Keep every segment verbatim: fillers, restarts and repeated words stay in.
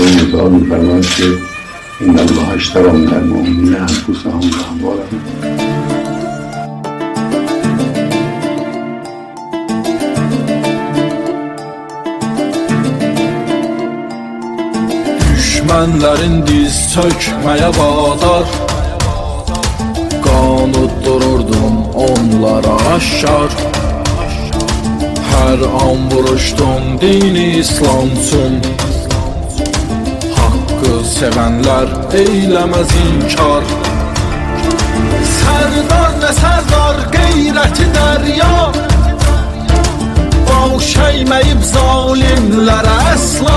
خدای متعال می‌فرماید که ان الله اشتری من المؤمنین انفسهم و اموالهم. Düşmənlərin diz çökməyə vadar, qanut dururdum onlara aşkar. Hər an vuruşdum dini İslam üçün, haqqı sevənlər eyləməz inkar. Sərdar nə sərdar qeyrəti dərya, baş əyməyib zalimlərə əsla.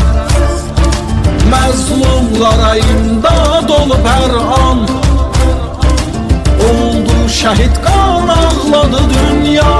Məzlumlara imdad olub hər an, oldu şəhid qan ağladı dünya.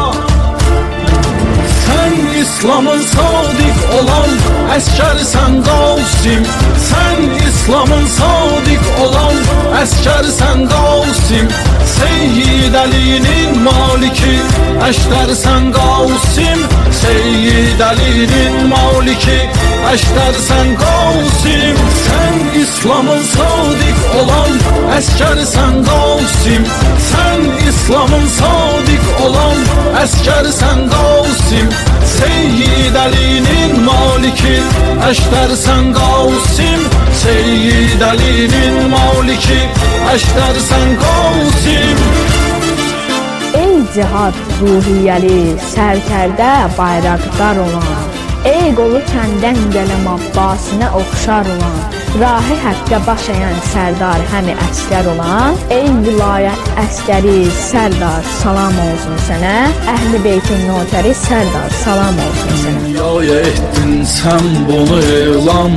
Sən İslamın sadiq olan əskərsən Qasim, sən İslamın sadiq olan əskərsən Qasim. Seyyid Əlinin maliki əşdərsən Qasim, Seyyid Əlinin maliki əşdərsən Qasim. Sən İslamın sadiq olan əskərsən Qasim, sən İslamın sadiq olan əskərsən Qasim. Seyyid Əlinin maliki əşdərsən Qasim, Seyyid Əlinin maliki əşdərsən Qasim. Ey cihad ruhiyyəli, sərkərdə bayraqdar olan, ey qolu kəndən gələm Abbasinə oxşar olan, rahi həqqə baş əyən sərdar həmi əskər olan, ey vilayət əskəri sərdar salam olsun sənə, Əhl-i Beytin notəri sərdar salam olsun sənə. Dünyaya etdin sən bunu elan,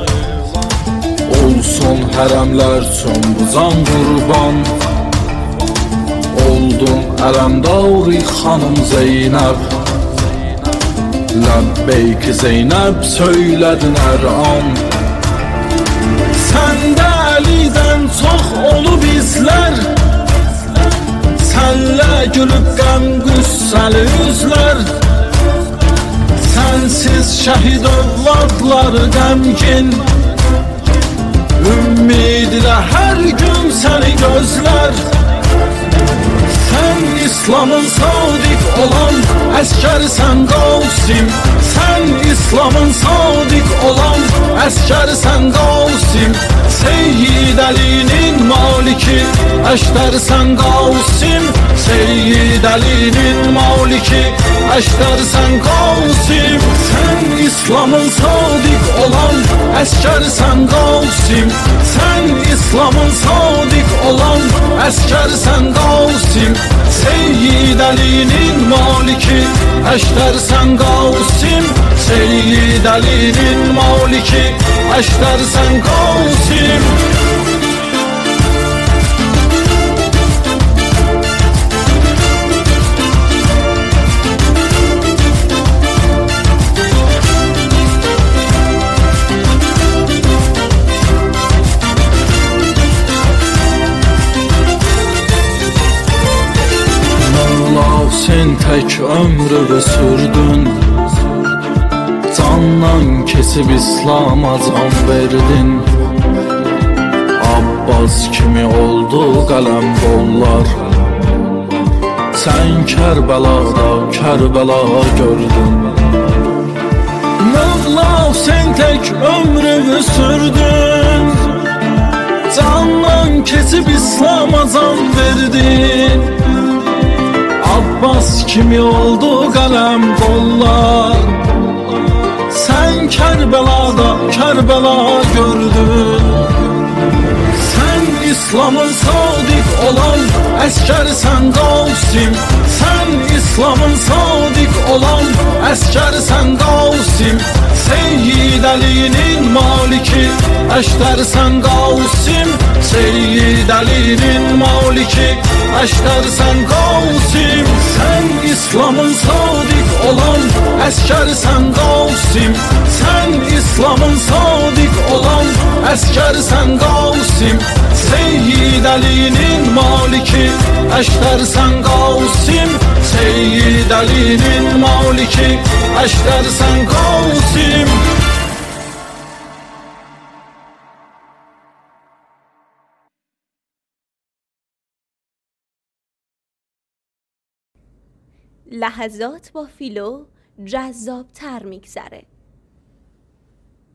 olsun hərəmlər üçün bu can qurban. Oldum ələmdari xanım Zeynəb, Ləbbeyk Zeynəb söylədin hər an. Səndə Əlidən çox olub izlər, sənlə gülüb qəm qüssəli üzlər. Sənsiz şəhid övladları qəmgin, ümmidilə hər gün səni gözlər. Sən İslamın sadiq olan əskərsən Qasim, sən İslamın sadiq olan əskərsən Qasim. Seyyid Əlinin maliki əşdərsən Qasim, Seyyid Əlinin maliki əşdərsən Qasim. Sən İslamın sadiq olan əskərsən Qasim, sən İslamın sadiq olan əskərsən Qasim. Seyyid Əlinin maliki əşdərsən Qasim, Seyyid Əlinin maliki əşdərsən Qasim. Sen tək ömrü sürdün, candan kesib İslam'a can verdin. Abbas kimi oldu qələm qollar, sən Kərbəlada Kərbəla gördün. Mövla sen tək ömrü sürdün, candan kesib İslam'a can verdin. Abbas kimi oldu qələm qollar, sən Kərbəlada Kərbəla gördün. Sən İslamın sadiq olan əskərsən Qasim, sən İslamın sadiq olan əskərsən Qasim. Seyyid Əlinin maliki əşdərsən Qasim, Seyyid Əlinin maliki əşdərsən Qasim. Sən İslamın sadiq olan əskərsən Qasim, sən İslamın sadiq olan əskərsən Qasim. Seyyid Əlinin maliki əşdərsən Qasim, Seyyid Əlinin maliki əşdərsən Qasim. لحظات با فیلو جذاب تر میگذره.